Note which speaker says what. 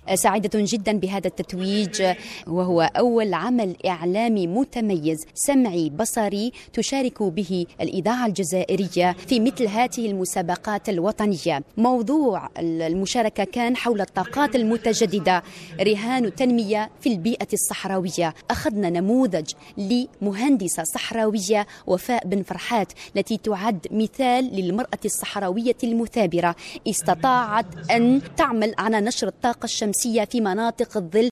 Speaker 1: سعيدة جدا بهذا التتويج، وهو أول عمل إعلامي متميز سمعي بصري تشارك به الإذاعة الجزائرية في مثل هذه المسابقات الوطنية. موضوع المشاركة كان حول الطاقات المتجددة، رهان التنمية في البيئة الصحراوية. أخذنا نموذج لمهندسة صحراوية وفاء بن فرحات التي تعد مثال للمرأة الصحراوية المثابرة، استطاعت أن تعمل على نشر الطاقة الشمسية في مناطق الظل